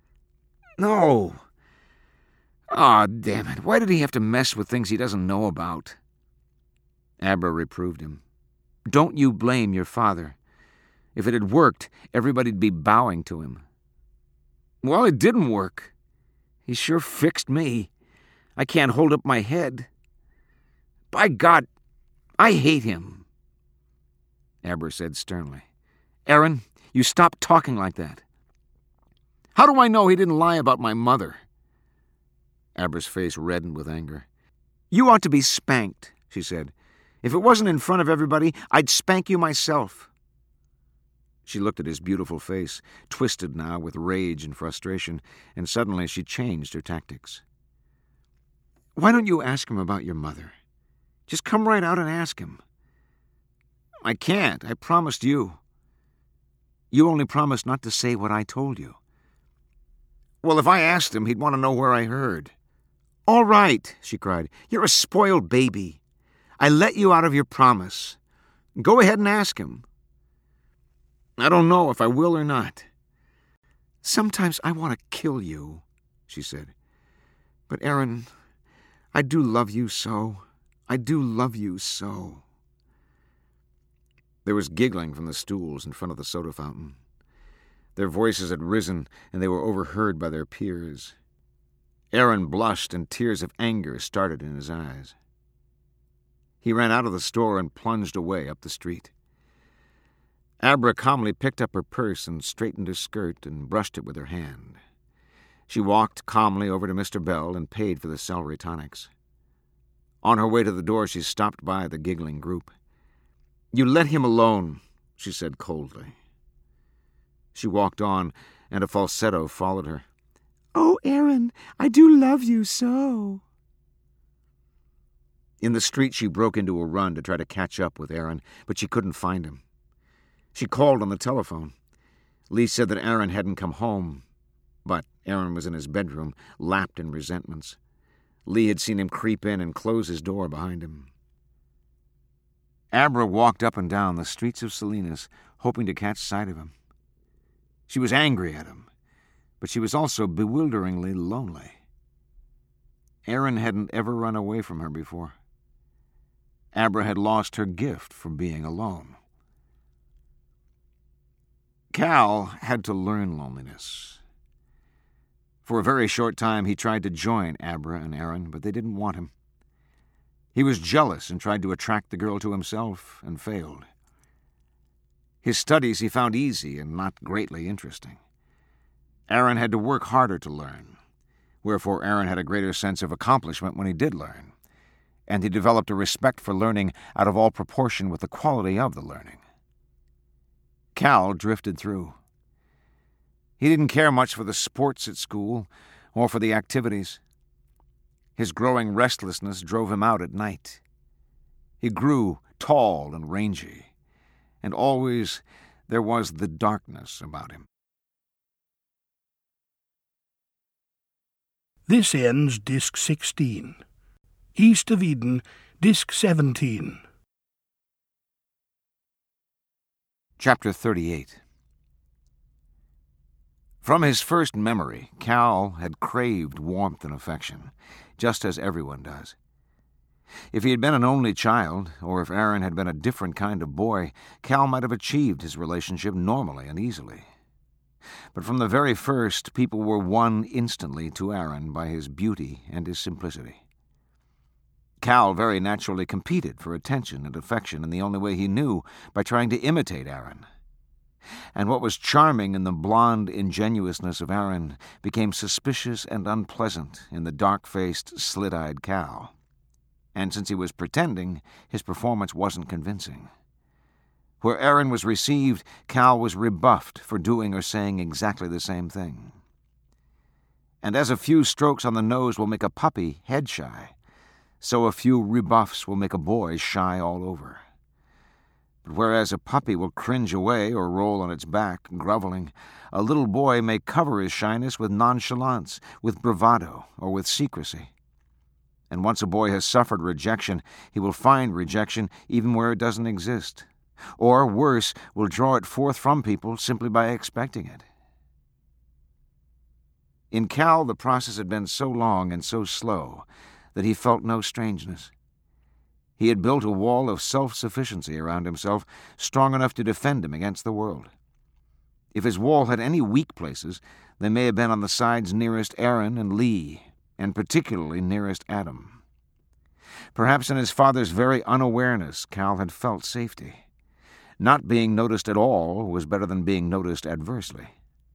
"No." "Aw, oh, damn it. Why did he have to mess with things he doesn't know about?" Abra reproved him. "Don't you blame your father. If it had worked, everybody'd be bowing to him." "Well, it didn't work. He sure fixed me. I can't hold up my head. By God, I hate him." Abra said sternly, "Aaron, you stop talking like that." "How do I know he didn't lie about my mother?" Abra's face reddened with anger. "You ought to be spanked," she said. "If it wasn't in front of everybody, I'd spank you myself." She looked at his beautiful face, twisted now with rage and frustration, and suddenly she changed her tactics. "Why don't you ask him about your mother? Just come right out and ask him." "I can't. I promised you." "You only promised not to say what I told you." "Well, if I asked him, he'd want to know where I heard." "All right," she cried. "You're a spoiled baby. I let you out of your promise. Go ahead and ask him." "I don't know if I will or not." Sometimes I want to kill you, she said. But, Aaron, I do love you so. I do love you so. There was giggling from the stools in front of the soda fountain. Their voices had risen, and they were overheard by their peers. Aaron blushed, and tears of anger started in his eyes. He ran out of the store and plunged away up the street. Abra calmly picked up her purse and straightened her skirt and brushed it with her hand. She walked calmly over to Mister Bell and paid for the celery tonics. On her way to the door, she stopped by the giggling group. "You let him alone," she said coldly. She walked on, and a falsetto followed her. "Oh, Aaron, I do love you so." In the street, she broke into a run to try to catch up with Aaron, but she couldn't find him. She called on the telephone. Lee said that Aaron hadn't come home, but Aaron was in his bedroom, lapped in resentments. Lee had seen him creep in and close his door behind him. Abra walked up and down the streets of Salinas, hoping to catch sight of him. She was angry at him, but she was also bewilderingly lonely. Aaron hadn't ever run away from her before. Abra had lost her gift for being alone. Cal had to learn loneliness. For a very short time, he tried to join Abra and Aaron, but they didn't want him. He was jealous and tried to attract the girl to himself, and failed. His studies he found easy and not greatly interesting. Aaron had to work harder to learn, wherefore Aaron had a greater sense of accomplishment when he did learn, and he developed a respect for learning out of all proportion with the quality of the learning. Cal drifted through. He didn't care much for the sports at school or for the activities. His growing restlessness drove him out at night. He grew tall and rangy, and always there was the darkness about him. This ends Disc sixteen. East of Eden, Disc seventeen. Chapter thirty-eight. From his first memory, Cal had craved warmth and affection, just as everyone does. If he had been an only child, or if Aaron had been a different kind of boy, Cal might have achieved his relationship normally and easily. But from the very first, people were won instantly to Aaron by his beauty and his simplicity. Cal very naturally competed for attention and affection in the only way he knew, by trying to imitate Aaron. And what was charming in the blonde ingenuousness of Aaron became suspicious and unpleasant in the dark-faced, slit-eyed Cal. And since he was pretending, his performance wasn't convincing. Where Aaron was received, Cal was rebuffed for doing or saying exactly the same thing. And as a few strokes on the nose will make a puppy head-shy, so a few rebuffs will make a boy shy all over. But whereas a puppy will cringe away or roll on its back, groveling, a little boy may cover his shyness with nonchalance, with bravado, or with secrecy. And once a boy has suffered rejection, he will find rejection even where it doesn't exist, or, worse, will draw it forth from people simply by expecting it. In Cal, the process had been so long and so slow that he felt no strangeness. He had built a wall of self-sufficiency around himself, strong enough to defend him against the world. If his wall had any weak places, they may have been on the sides nearest Aaron and Lee, and particularly nearest Adam. Perhaps in his father's very unawareness, Cal had felt safety. Not being noticed at all was better than being noticed adversely.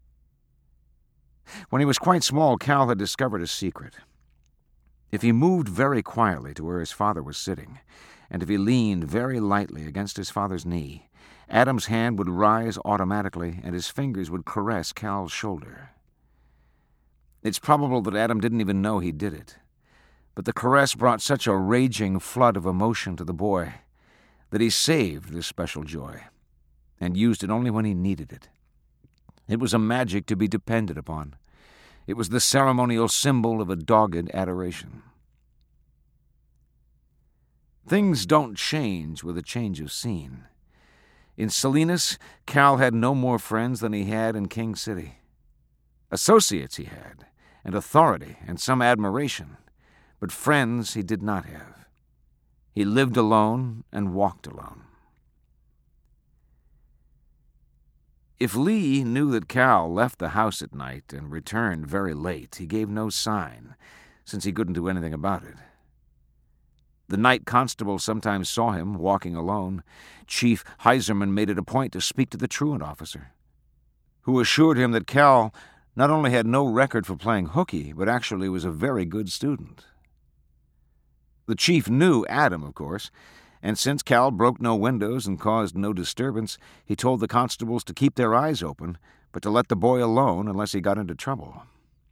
When he was quite small, Cal had discovered a secret. If he moved very quietly to where his father was sitting, and if he leaned very lightly against his father's knee, Adam's hand would rise automatically, and his fingers would caress Cal's shoulder. It's probable that Adam didn't even know he did it, but the caress brought such a raging flood of emotion to the boy that he saved this special joy, and used it only when he needed it. It was a magic to be depended upon. It was the ceremonial symbol of a dogged adoration. Things don't change with a change of scene. In Salinas, Cal had no more friends than he had in King City. Associates he had, and authority, and some admiration, but friends he did not have. He lived alone and walked alone. If Lee knew that Cal left the house at night and returned very late, he gave no sign, since he couldn't do anything about it. The night constable sometimes saw him walking alone. Chief Heiserman made it a point to speak to the truant officer, who assured him that Cal not only had no record for playing hooky, but actually was a very good student. The chief knew Adam, of course, and since Cal broke no windows and caused no disturbance, he told the constables to keep their eyes open, but to let the boy alone unless he got into trouble.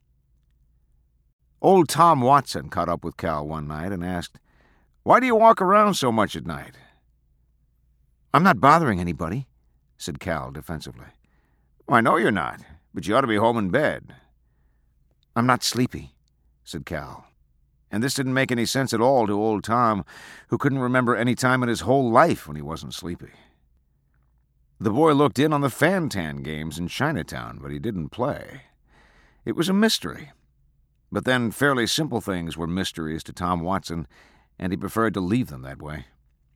Old Tom Watson caught up with Cal one night and asked, "Why do you walk around so much at night?" "I'm not bothering anybody," said Cal defensively. "Oh, I know you're not, but you ought to be home in bed." "I'm not sleepy," said Cal. And this didn't make any sense at all to old Tom, who couldn't remember any time in his whole life when he wasn't sleepy. The boy looked in on the Fantan games in Chinatown, but he didn't play. It was a mystery. But then fairly simple things were mysteries to Tom Watson, and he preferred to leave them that way.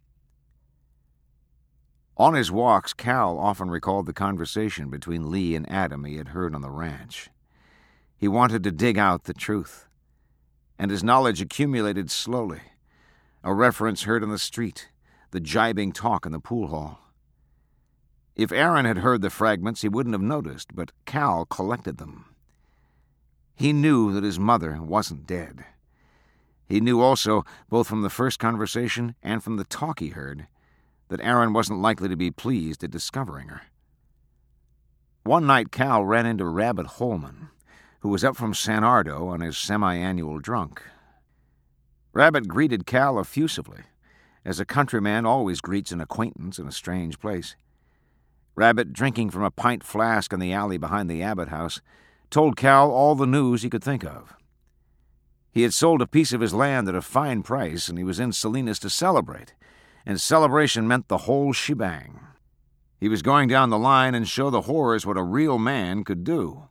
On his walks, Cal often recalled the conversation between Lee and Adam he had heard on the ranch. He wanted to dig out the truth, and his knowledge accumulated slowly. A reference heard in the street, the jibing talk in the pool hall. If Aaron had heard the fragments, he wouldn't have noticed, but Cal collected them. He knew that his mother wasn't dead. He knew also, both from the first conversation and from the talk he heard, that Aaron wasn't likely to be pleased at discovering her. One night Cal ran into Rabbit Holman, who was up from San Ardo on his semi-annual drunk. Rabbit greeted Cal effusively, as a countryman always greets an acquaintance in a strange place. Rabbit, drinking from a pint flask in the alley behind the Abbott house, told Cal all the news he could think of. He had sold a piece of his land at a fine price, and he was in Salinas to celebrate, and celebration meant the whole shebang. He was going down the line and show the whores what a real man could do.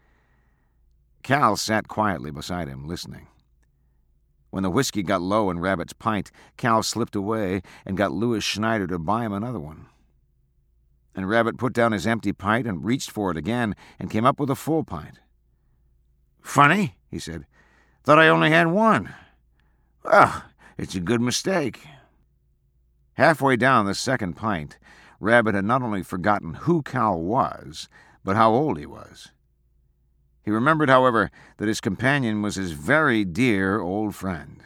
Cal sat quietly beside him, listening. When the whiskey got low in Rabbit's pint, Cal slipped away and got Louis Schneider to buy him another one. And Rabbit put down his empty pint and reached for it again and came up with a full pint. "Funny," he said. "Thought I only had one. Well, it's a good mistake." Halfway down the second pint, Rabbit had not only forgotten who Cal was, but how old he was. He remembered, however, that his companion was his very dear old friend.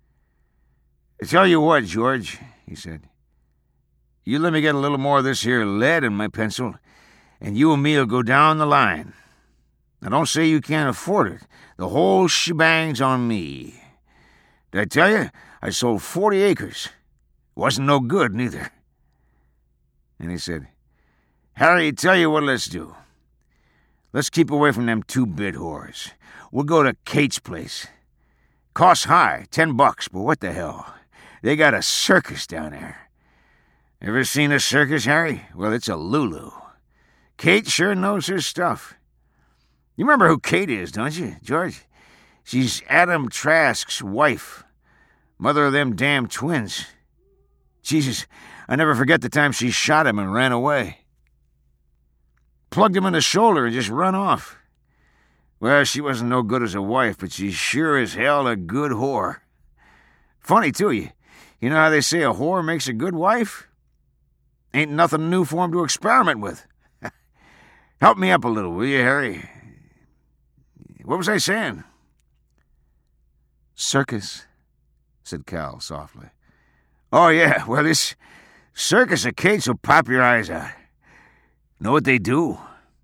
"I tell you what, George," he said. "You let me get a little more of this here lead in my pencil, and you and me'll go down the line. Now, don't say you can't afford it. The whole shebang's on me. Did I tell you, I sold forty acres. Wasn't no good, neither." And he said, "Harry, tell you what let's do. Let's keep away from them two-bit whores. We'll go to Kate's place. Costs high, ten bucks, but what the hell? They got a circus down there. Ever seen a circus, Harry? Well, it's a Lulu. Kate sure knows her stuff. You remember who Kate is, don't you, George? She's Adam Trask's wife, mother of them damn twins. Jesus, I never forget the time she shot him and ran away. Plugged him in the shoulder and just run off. Well, she wasn't no good as a wife, but she's sure as hell a good whore. Funny, too, you, you know how they say a whore makes a good wife? Ain't nothing new for him to experiment with. Help me up a little, will you, Harry? What was I saying?" "Circus," said Cal softly. "Oh, yeah, well, this circus of Kate's will pop your eyes out. Know what they do?"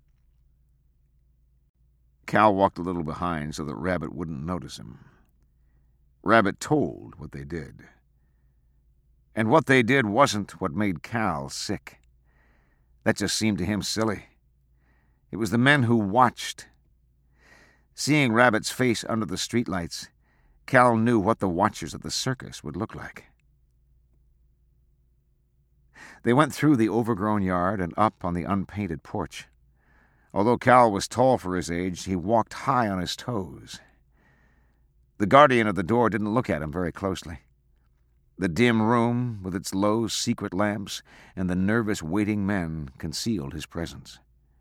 Cal walked a little behind so that Rabbit wouldn't notice him. Rabbit told what they did. And what they did wasn't what made Cal sick. That just seemed to him silly. It was the men who watched. Seeing Rabbit's face under the streetlights, Cal knew what the watchers of the circus would look like. They went through the overgrown yard and up on the unpainted porch. Although Cal was tall for his age, he walked high on his toes. The guardian of the door didn't look at him very closely. The dim room, with its low, secret lamps and the nervous, waiting men, concealed his presence.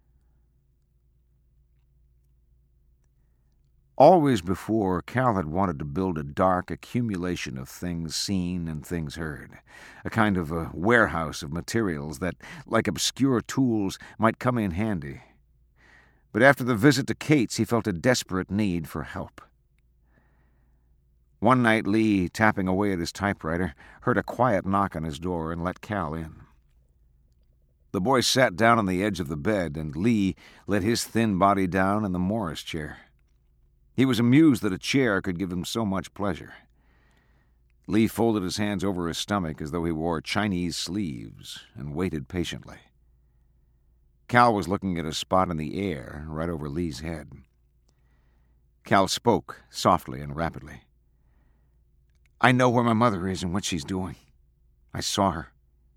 Always before, Cal had wanted to build a dark accumulation of things seen and things heard, a kind of a warehouse of materials that, like obscure tools, might come in handy. But after the visit to Kate's, he felt a desperate need for help. One night, Lee, tapping away at his typewriter, heard a quiet knock on his door and let Cal in. The boy sat down on the edge of the bed, and Lee let his thin body down in the Morris chair. He was amused that a chair could give him so much pleasure. Lee folded his hands over his stomach as though he wore Chinese sleeves and waited patiently. Cal was looking at a spot in the air right over Lee's head. Cal spoke softly and rapidly. "I know where my mother is and what she's doing. I saw her."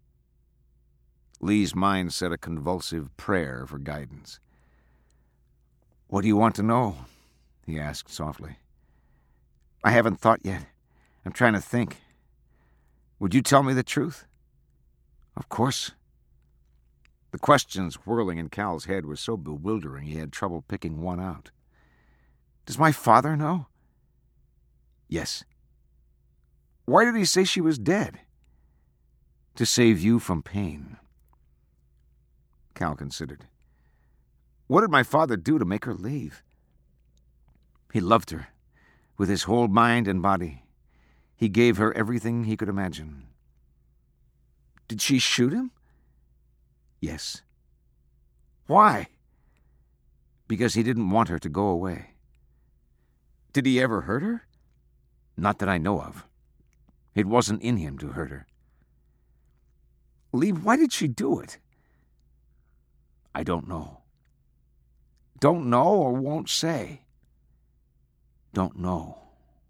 Lee's mind said a convulsive prayer for guidance. "What do you want to know?" he asked softly. "I haven't thought yet. I'm trying to think. Would you tell me the truth?" "Of course." The questions whirling in Cal's head were so bewildering he had trouble picking one out. "Does my father know?" "Yes." "Why did he say she was dead?" "To save you from pain." Cal considered. "What did my father do to make her leave?" "He loved her, with his whole mind and body. He gave her everything he could imagine." "Did she shoot him?" "Yes." "Why?" "Because he didn't want her to go away." "Did he ever hurt her?" "Not that I know of. It wasn't in him to hurt her." "Lee, why did she do it?" "I don't know." "Don't know or won't say?" "Don't know."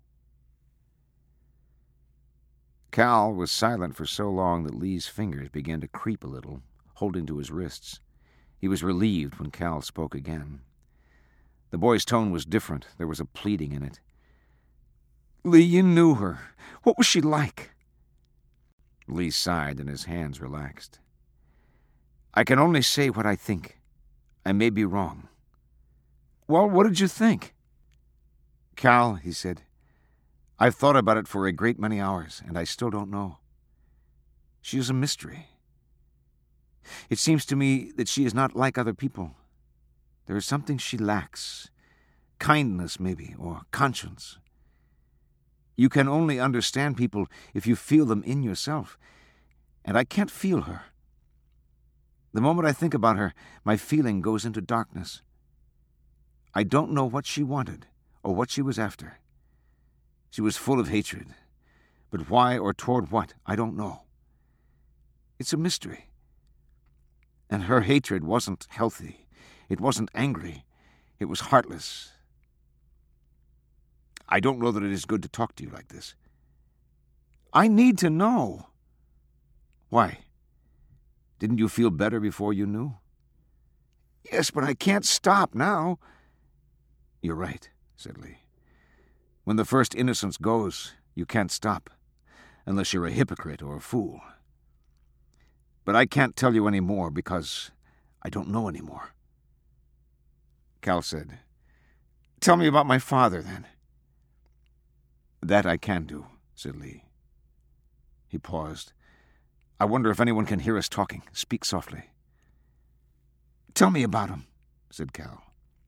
Cal was silent for so long that Lee's fingers began to creep a little, holding to his wrists. He was relieved when Cal spoke again. The boy's tone was different. There was a pleading in it. "Lee, you knew her. What was she like?" Lee sighed and his hands relaxed. "I can only say what I think. I may be wrong." "Well, what did you think?" "Cal," he said, "I've thought about it for a great many hours, and I still don't know. She is a mystery. It seems to me that she is not like other people. There is something she lacks. Kindness, maybe, or conscience. You can only understand people if you feel them in yourself, and I can't feel her. The moment I think about her, my feeling goes into darkness. I don't know what she wanted or what she was after. She was full of hatred, but why or toward what, I don't know. It's a mystery. And her hatred wasn't healthy. It wasn't angry. It was heartless. I don't know that it is good to talk to you like this." "I need to know." "Why? Didn't you feel better before you knew?" "Yes, but I can't stop now." "You're right," said Lee. "When the first innocence goes, you can't stop, unless you're a hypocrite or a fool. But I can't tell you any more because I don't know any more." Cal said, "Tell me about my father, then." "That I can do," said Lee. He paused. "I wonder if anyone can hear us talking. Speak softly." "Tell me about him," said Cal.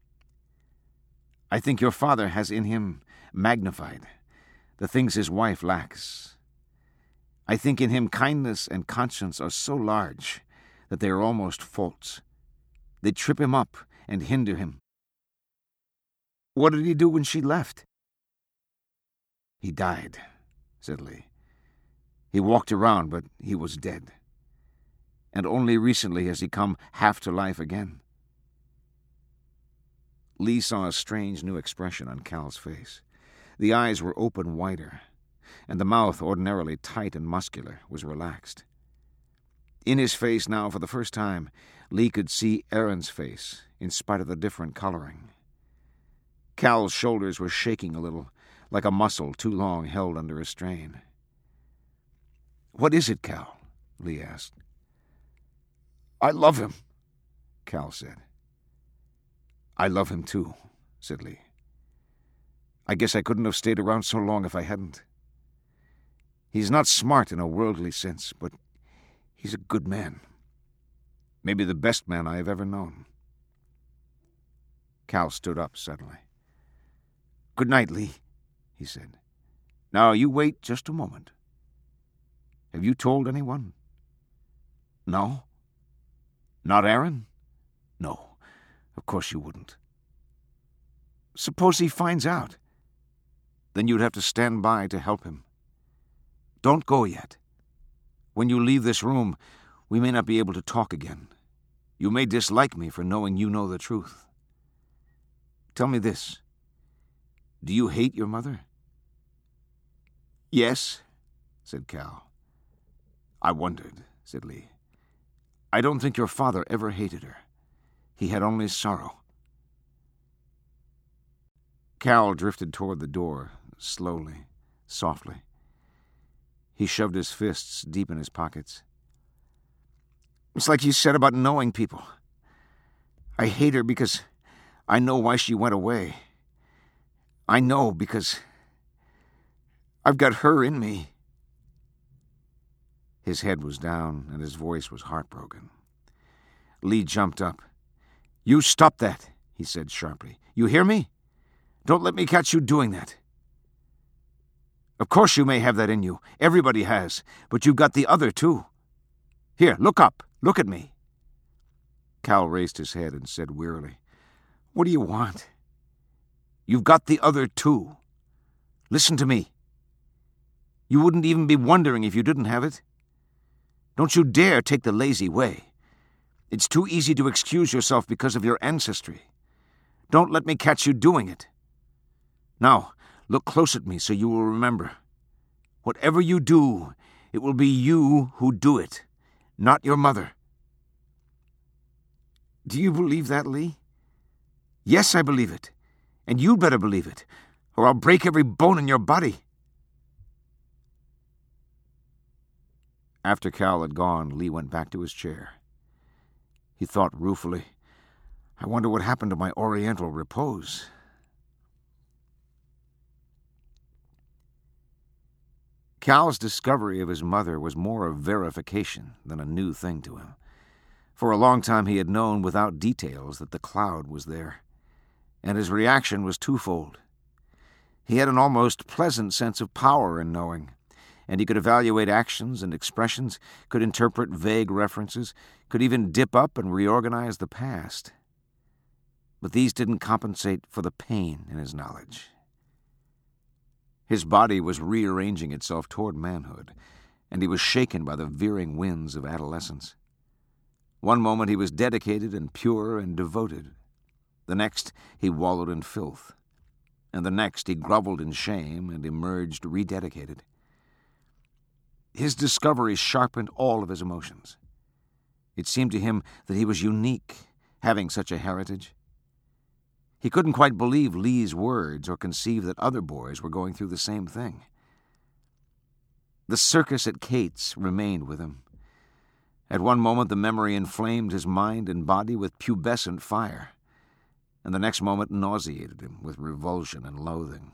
"I think your father has in him magnified the things his wife lacks. I think in him kindness and conscience are so large that they are almost faults. They trip him up and hinder him." "What did he do when she left?" "He died," said Lee. "He walked around, but he was dead. And only recently has he come half to life again." Lee saw a strange new expression on Cal's face. The eyes were open wider, and the mouth, ordinarily tight and muscular, was relaxed. In his face now, for the first time, Lee could see Aaron's face, in spite of the different coloring. Cal's shoulders were shaking a little, like a muscle too long held under a strain. "What is it, Cal?" Lee asked. "I love him," Cal said. "I love him too," said Lee. "I guess I couldn't have stayed around so long if I hadn't. He's not smart in a worldly sense, but he's a good man. Maybe the best man I have ever known." Cal stood up suddenly. "Good night, Lee," he said. "Now, you wait just a moment. Have you told anyone?" "No." "Not Aaron?" "No, of course you wouldn't." "Suppose he finds out? Then you'd have to stand by to help him. Don't go yet. When you leave this room, we may not be able to talk again. You may dislike me for knowing you know the truth. Tell me this. Do you hate your mother?" "Yes," said Cal. "I wondered," said Lee. "I don't think your father ever hated her. He had only sorrow." Cal drifted toward the door, slowly, softly. He shoved his fists deep in his pockets. "It's like you said about knowing people. I hate her because I know why she went away. I know because I've got her in me." His head was down and his voice was heartbroken. Lee jumped up. "You stop that," he said sharply. "You hear me? Don't let me catch you doing that. Of course you may have that in you. Everybody has. But you've got the other, too. Here, look up. Look at me." Cal raised his head and said wearily, "What do you want?" "You've got the other, too. Listen to me. You wouldn't even be wondering if you didn't have it. Don't you dare take the lazy way. It's too easy to excuse yourself because of your ancestry. Don't let me catch you doing it. Now, look close at me so you will remember. Whatever you do, it will be you who do it, not your mother." "Do you believe that, Lee?" "Yes, I believe it. And you'd better believe it, or I'll break every bone in your body." After Cal had gone, Lee went back to his chair. He thought ruefully, "I wonder what happened to my Oriental repose." Cal's discovery of his mother was more a verification than a new thing to him. For a long time he had known without details that the cloud was there, and his reaction was twofold. He had an almost pleasant sense of power in knowing, and he could evaluate actions and expressions, could interpret vague references, could even dip up and reorganize the past. But these didn't compensate for the pain in his knowledge. His body was rearranging itself toward manhood, and he was shaken by the veering winds of adolescence. One moment he was dedicated and pure and devoted. The next he wallowed in filth. And the next he groveled in shame and emerged rededicated. His discovery sharpened all of his emotions. It seemed to him that he was unique, having such a heritage. He couldn't quite believe Lee's words or conceive that other boys were going through the same thing. The circus at Kate's remained with him. At one moment the memory inflamed his mind and body with pubescent fire, and the next moment nauseated him with revulsion and loathing.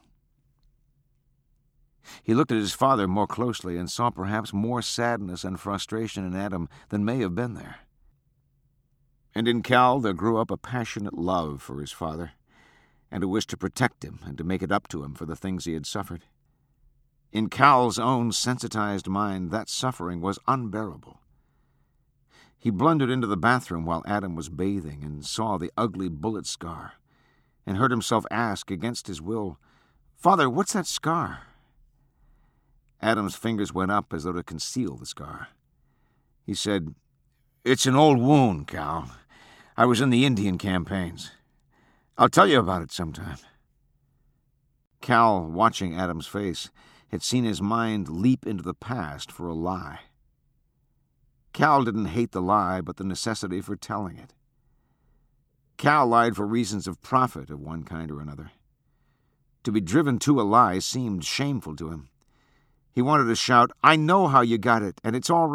He looked at his father more closely and saw perhaps more sadness and frustration in Adam than may have been there. And in Cal there grew up a passionate love for his father, and a wish to protect him and to make it up to him for the things he had suffered. In Cal's own sensitized mind, that suffering was unbearable. He blundered into the bathroom while Adam was bathing and saw the ugly bullet scar, and heard himself ask against his will, "Father, what's that scar?" Adam's fingers went up as though to conceal the scar. He said, "It's an old wound, Cal. I was in the Indian campaigns. I'll tell you about it sometime." Cal, watching Adam's face, had seen his mind leap into the past for a lie. Cal didn't hate the lie, but the necessity for telling it. Cal lied for reasons of profit of one kind or another. To be driven to a lie seemed shameful to him. He wanted to shout, "I know how you got it, and it's all right."